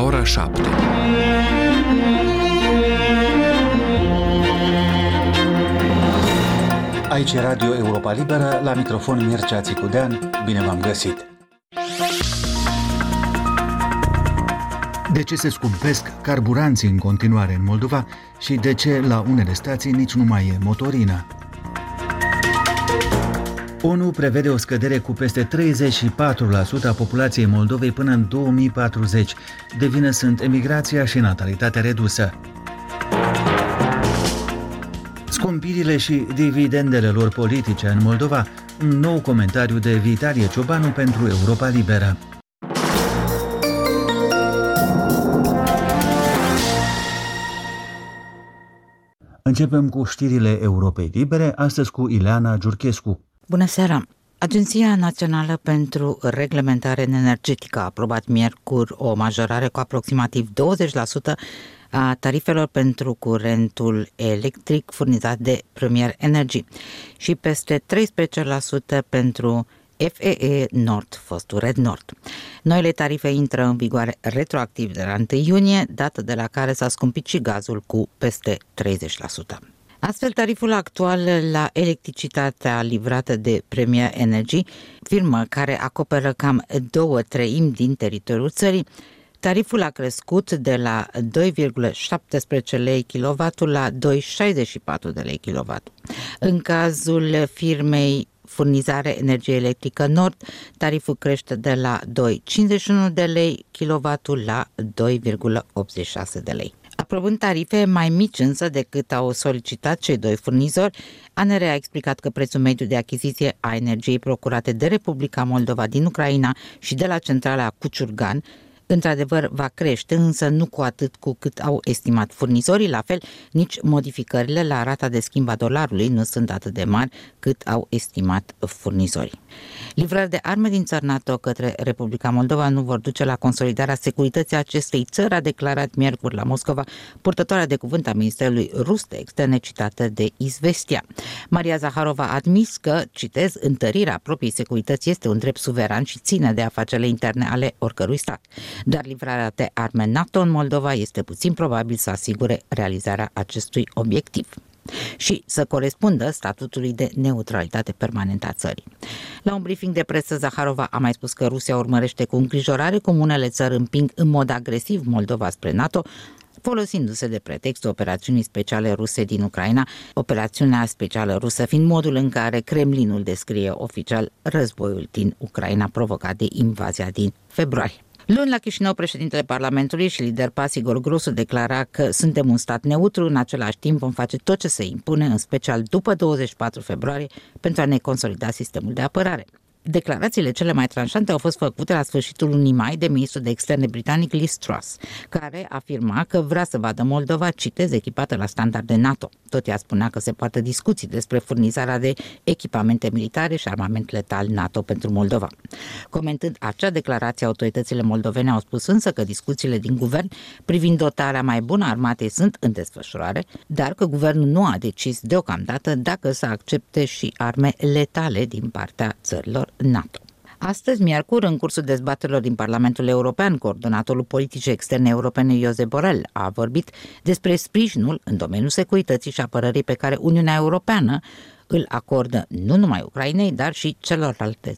ora 7. Aici e Radio Europa Liberă, la microfon Mircea Țicudean, bine v-am găsit! De ce se scumpesc carburanții în continuare în Moldova și de ce la unele stații nici nu mai e motorină? ONU prevede o scădere cu peste 34% a populației Moldovei până în 2040. De vină sunt emigrația și natalitatea redusă. Scumpirile și dividendele lor politice în Moldova, un nou comentariu de Vitalie Ciobanu pentru Europa Liberă. Începem cu știrile Europei Libere, astăzi cu Ileana Giurchescu. Bună seara! Agenția Națională pentru Reglementare Energetică a aprobat miercuri o majorare cu aproximativ 20% a tarifelor pentru curentul electric furnizat de Premier Energy și peste 13% pentru FEE Nord, fostul Red Nord. Noile tarife intră în vigoare retroactiv de la 1 iunie, dată de la care s-a scumpit și gazul cu peste 30%. Astfel, tariful actual la electricitatea livrată de Premier Energy, firmă care acoperă cam 2/3 din teritoriul țării, tariful a crescut de la 2,17 lei kW la 2,64 de lei kW. În cazul firmei Furnizare Energie Electrică Nord, tariful crește de la 2,51 de lei kW la 2,86 de lei. Aprobând tarife mai mici însă decât au solicitat cei doi furnizori, ANRE a explicat că prețul mediu de achiziție a energiei procurate de Republica Moldova din Ucraina și de la centrala Cuciurgan într-adevăr va crește, însă nu cu atât cu cât au estimat furnizorii, la fel nici modificările la rata de schimb a dolarului nu sunt atât de mari cât au estimat furnizorii. Livrări de arme din țări NATO către Republica Moldova nu vor duce la consolidarea securității acestei țări, a declarat miercuri la Moscova purtătoarea de cuvânt a Ministerului Rus de Externe citată de Izvestia. Maria Zaharova a admis că, citez, întărirea propriei securități este un drept suveran și ține de afacerile interne ale oricărui stat. Dar livrarea de arme NATO în Moldova este puțin probabil să asigure realizarea acestui obiectiv și să corespundă statutului de neutralitate permanentă a țării. La un briefing de presă, Zaharova a mai spus că Rusia urmărește cu îngrijorare cum unele țări împing în mod agresiv Moldova spre NATO, folosindu-se de pretextul operațiunii speciale ruse din Ucraina, operațiunea specială rusă fiind modul în care Kremlinul descrie oficial războiul din Ucraina provocat de invazia din februarie. Luni, la Chișinău, președintele Parlamentului și lider PAS Igor Grosu declara că suntem un stat neutru, în același timp vom face tot ce se impune, în special după 24 februarie, pentru a ne consolida sistemul de apărare. Declarațiile cele mai tranșante au fost făcute la sfârșitul lunii mai de ministrul de externe britanic Liz Truss, care afirma că vrea să vadă Moldova, citez, echipată la standarde NATO. Tot ea spunea că se poartă discuții despre furnizarea de echipamente militare și armament letal NATO pentru Moldova. Comentând acea declarație, autoritățile moldovene au spus însă că discuțiile din guvern privind dotarea mai bună a armatei sunt în desfășurare, dar că guvernul nu a decis deocamdată dacă să accepte și arme letale din partea țărilor NATO. Astăzi, miercuri, în cursul dezbaterilor din Parlamentul European, coordonatorul politicii externe europene Josep Borrell a vorbit despre sprijinul în domeniul securității și apărării pe care Uniunea Europeană îl acordă nu numai Ucrainei, dar și celorlalte